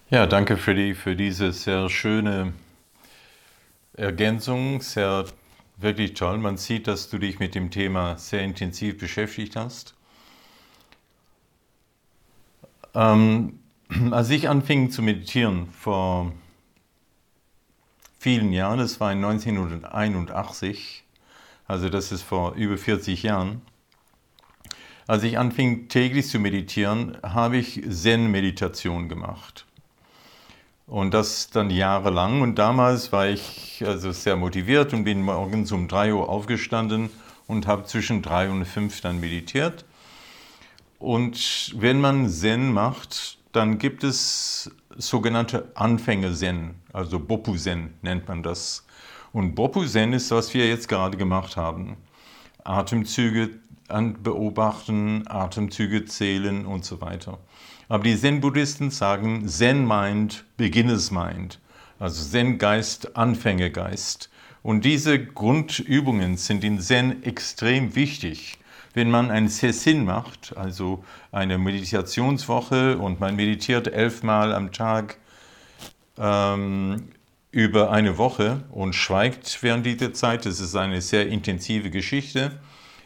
Ja, danke für diese sehr schöne Ergänzung. Wirklich toll. Man sieht, dass du dich mit dem Thema sehr intensiv beschäftigt hast. Ähm, Als ich anfing zu meditieren vor vielen Jahren, das war in 1981, also das ist vor über 40 Jahren, als ich anfing täglich zu meditieren, habe ich Zen-Meditation gemacht. Und das dann jahrelang. Und damals war ich also sehr motiviert und bin morgens um 3 Uhr aufgestanden und habe zwischen 3 und 5 dann meditiert. Und wenn man Zen macht, dann gibt es sogenannte Anfänger-Zen, also Bopu-Zen nennt man das. Und Bopu-Zen ist, was wir jetzt gerade gemacht haben. Atemzüge beobachten, Atemzüge zählen und so weiter. Aber die Zen-Buddhisten sagen Zen-Mind, Beginner's Mind, also Zen-Geist, Anfängergeist. Und diese Grundübungen sind in Zen extrem wichtig. Wenn man ein Sessin macht, also eine Meditationswoche und man meditiert 11 Mal am Tag über eine Woche und schweigt während dieser Zeit, das ist eine sehr intensive Geschichte,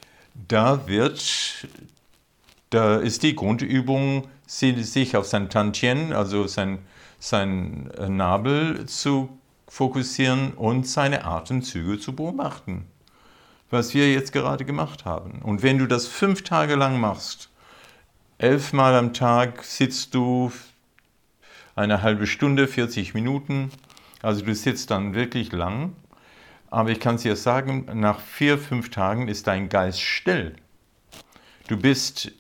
da ist die Grundübung, sich auf sein Tantien, also sein Nabel zu fokussieren und seine Atemzüge zu beobachten, was wir jetzt gerade gemacht haben. Und wenn du das 5 Tage lang machst, 11 Mal am Tag sitzt du eine halbe Stunde, 40 Minuten, also du sitzt dann wirklich lang, aber ich kann es dir sagen, nach 4, 5 Tagen ist dein Geist still. Du bist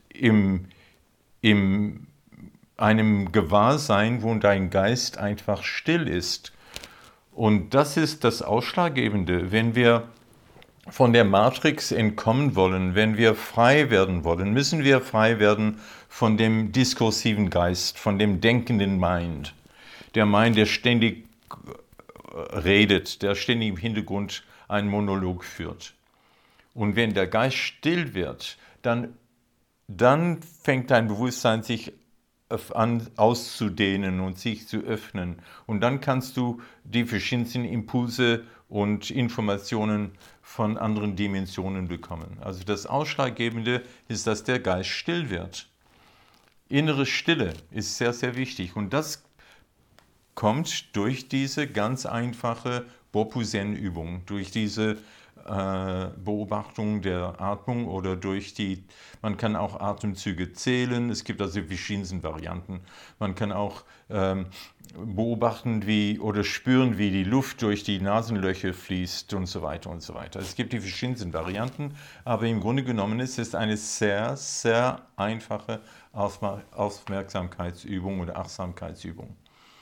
in einem Gewahrsein, wo dein Geist einfach still ist. Und das ist das Ausschlaggebende. Wenn wir von der Matrix entkommen wollen, wenn wir frei werden wollen, müssen wir frei werden von dem diskursiven Geist, von dem denkenden Mind. Der Mind, der ständig redet, der ständig im Hintergrund einen Monolog führt. Und wenn der Geist still wird, dann fängt dein Bewusstsein sich an auszudehnen und sich zu öffnen. Und dann kannst du die verschiedensten Impulse und Informationen von anderen Dimensionen bekommen. Also das Ausschlaggebende ist, dass der Geist still wird. Innere Stille ist sehr, sehr wichtig. Und das kommt durch diese ganz einfache Bopu-Zen-Übung, durch diese Beobachtung der Atmung oder man kann auch Atemzüge zählen, es gibt also verschiedene Varianten. Man kann auch beobachten oder spüren, wie die Luft durch die Nasenlöcher fließt und so weiter und so weiter. Es gibt die verschiedensten Varianten, aber im Grunde genommen ist es eine sehr, sehr einfache Aufmerksamkeitsübung oder Achtsamkeitsübung.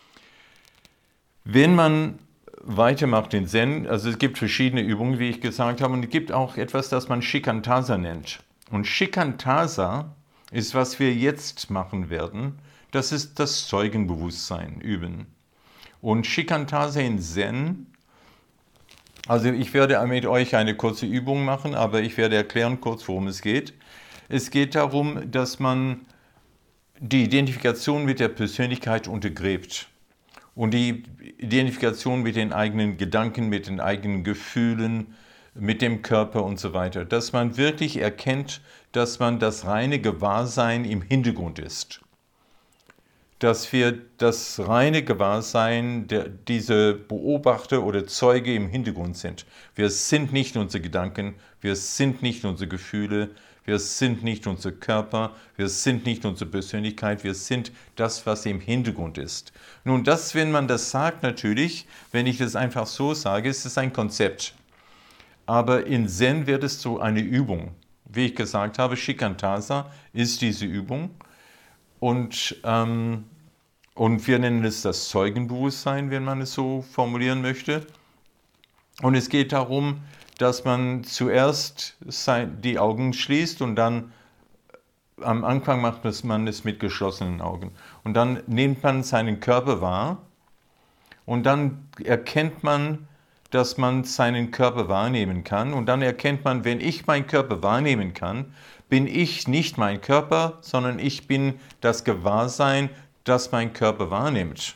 Wenn man weitermacht in Zen, also es gibt verschiedene Übungen, wie ich gesagt habe, und es gibt auch etwas, das man Shikantaza nennt. Und Shikantaza ist, was wir jetzt machen werden, das ist das Zeugenbewusstsein üben. Und Shikantaza in Zen, also ich werde mit euch eine kurze Übung machen, aber ich werde erklären kurz, worum es geht. Es geht darum, dass man die Identifikation mit der Persönlichkeit untergräbt. Und die Identifikation mit den eigenen Gedanken, mit den eigenen Gefühlen, mit dem Körper und so weiter. Dass man wirklich erkennt, dass man das reine Gewahrsein im Hintergrund ist. Dass wir das reine Gewahrsein, diese Beobachter oder Zeuge im Hintergrund sind. Wir sind nicht unsere Gedanken, wir sind nicht unsere Gefühle, wir sind nicht unser Körper, wir sind nicht unsere Persönlichkeit, wir sind das, was im Hintergrund ist. Nun, wenn man das sagt natürlich, wenn ich das einfach so sage, ist es ein Konzept. Aber in Zen wird es so eine Übung. Wie ich gesagt habe, Shikantaza ist diese Übung. Und wir nennen es das Zeugenbewusstsein, wenn man es so formulieren möchte. Und es geht darum, dass man zuerst die Augen schließt und dann am Anfang macht man es mit geschlossenen Augen. Und dann nimmt man seinen Körper wahr und dann erkennt man, dass man seinen Körper wahrnehmen kann. Und dann erkennt man, wenn ich meinen Körper wahrnehmen kann, bin ich nicht mein Körper, sondern ich bin das Gewahrsein, das mein Körper wahrnimmt.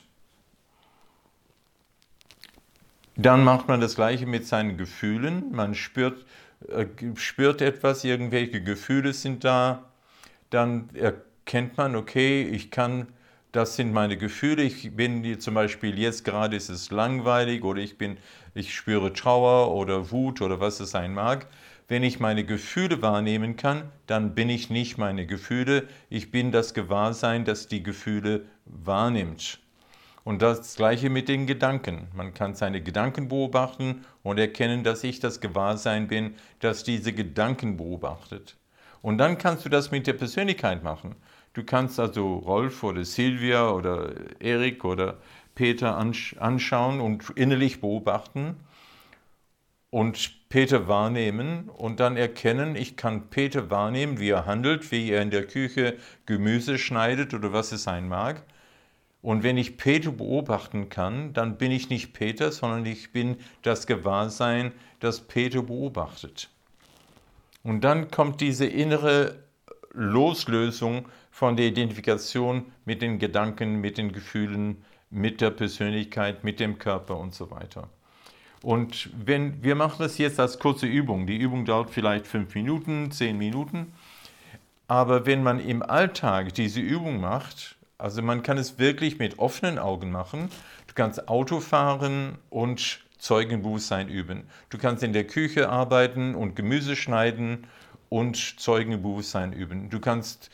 Dann macht man das Gleiche mit seinen Gefühlen. Man spürt etwas, irgendwelche Gefühle sind da. Dann erkennt man, okay, das sind meine Gefühle. Ich bin zum Beispiel jetzt gerade ist es langweilig oder ich spüre Trauer oder Wut oder was es sein mag. Wenn ich meine Gefühle wahrnehmen kann, dann bin ich nicht meine Gefühle. Ich bin das Gewahrsein, das die Gefühle wahrnimmt. Und das Gleiche mit den Gedanken. Man kann seine Gedanken beobachten und erkennen, dass ich das Gewahrsein bin, das diese Gedanken beobachtet. Und dann kannst du das mit der Persönlichkeit machen. Du kannst also Rolf oder Silvia oder Erik oder Peter anschauen und innerlich beobachten und Peter wahrnehmen und dann erkennen, ich kann Peter wahrnehmen, wie er handelt, wie er in der Küche Gemüse schneidet oder was es sein mag. Und wenn ich Peter beobachten kann, dann bin ich nicht Peter, sondern ich bin das Gewahrsein, das Peter beobachtet. Und dann kommt diese innere Loslösung von der Identifikation mit den Gedanken, mit den Gefühlen, mit der Persönlichkeit, mit dem Körper und so weiter. Und wir machen das jetzt als kurze Übung. Die Übung dauert vielleicht 5 Minuten, 10 Minuten. Aber wenn man im Alltag diese Übung macht, also man kann es wirklich mit offenen Augen machen. Du kannst Auto fahren und Zeugenbewusstsein üben. Du kannst in der Küche arbeiten und Gemüse schneiden und Zeugenbewusstsein üben. Du kannst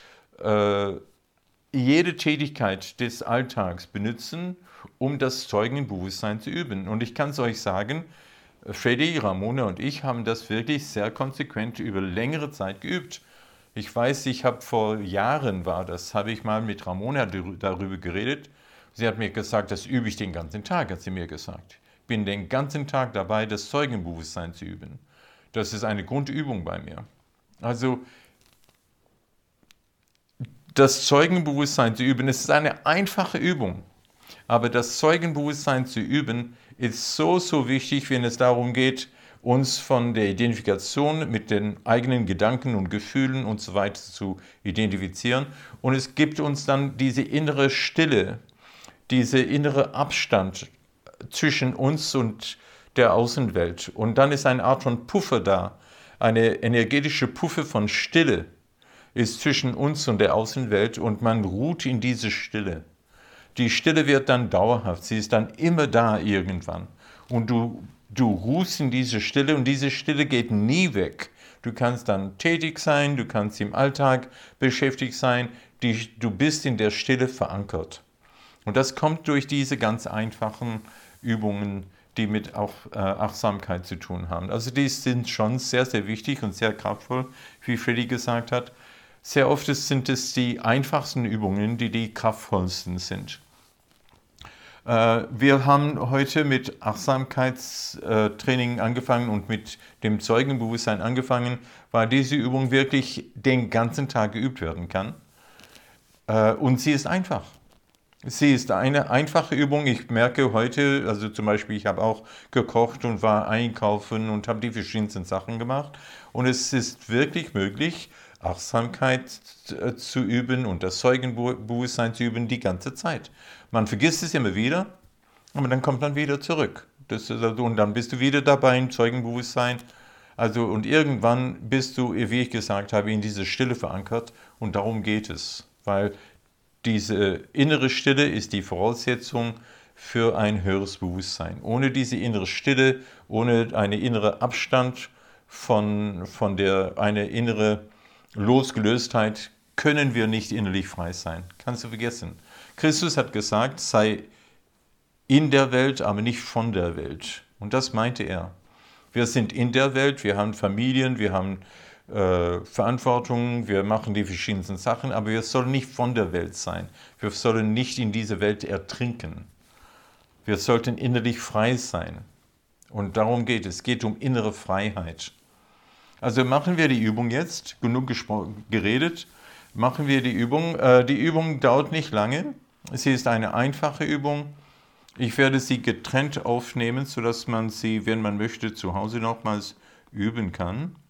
jede Tätigkeit des Alltags benutzen, um das Zeugenbewusstsein zu üben. Und ich kann es euch sagen, Freddy, Ramona und ich haben das wirklich sehr konsequent über längere Zeit geübt. Ich weiß, ich habe vor Jahren habe ich mal mit Ramona darüber geredet. Sie hat mir gesagt, das übe ich den ganzen Tag, hat sie mir gesagt. Ich bin den ganzen Tag dabei, das Zeugenbewusstsein zu üben. Das ist eine Grundübung bei mir. Also das Zeugenbewusstsein zu üben, es ist eine einfache Übung. Aber das Zeugenbewusstsein zu üben, ist so wichtig, wenn es darum geht, uns von der Identifikation mit den eigenen Gedanken und Gefühlen und so weiter zu identifizieren. Und es gibt uns dann diese innere Stille, diese innere Abstand zwischen uns und der Außenwelt. Und dann ist eine Art von Puffer da, eine energetische Puffer von Stille ist zwischen uns und der Außenwelt und man ruht in diese Stille. Die Stille wird dann dauerhaft, sie ist dann immer da irgendwann. Und du ruhst in diese Stille und diese Stille geht nie weg. Du kannst dann tätig sein, du kannst im Alltag beschäftigt sein, du bist in der Stille verankert. Und das kommt durch diese ganz einfachen Übungen, die mit auch Achtsamkeit zu tun haben. Also die sind schon sehr wichtig und sehr kraftvoll, wie Freddy gesagt hat. Sehr oft sind es die einfachsten Übungen, die kraftvollsten sind. Wir haben heute mit Achtsamkeitstraining angefangen und mit dem Zeugenbewusstsein angefangen, weil diese Übung wirklich den ganzen Tag geübt werden kann. Und sie ist einfach. Sie ist eine einfache Übung. Ich merke heute, also zum Beispiel, ich habe auch gekocht und war einkaufen und habe die verschiedensten Sachen gemacht. Und es ist wirklich möglich, Achtsamkeit zu üben und das Zeugenbewusstsein zu üben die ganze Zeit. Man vergisst es immer wieder, aber dann kommt man wieder zurück. Und dann bist du wieder dabei im Zeugenbewusstsein. Also, und irgendwann bist du, wie ich gesagt habe, in diese Stille verankert und darum geht es. Weil diese innere Stille ist die Voraussetzung für ein höheres Bewusstsein. Ohne diese innere Stille, ohne einen inneren Abstand eine innere Losgelöstheit, können wir nicht innerlich frei sein. Kannst du vergessen. Christus hat gesagt, sei in der Welt, aber nicht von der Welt. Und das meinte er. Wir sind in der Welt, wir haben Familien, wir haben Verantwortung, wir machen die verschiedensten Sachen, aber wir sollen nicht von der Welt sein. Wir sollen nicht in diese Welt ertrinken. Wir sollten innerlich frei sein. Und darum geht es. Es geht um innere Freiheit. Also machen wir die Übung jetzt. Genug geredet. Machen wir die Übung. Die Übung dauert nicht lange. Sie ist eine einfache Übung. Ich werde sie getrennt aufnehmen, sodass man sie, wenn man möchte, zu Hause nochmals üben kann.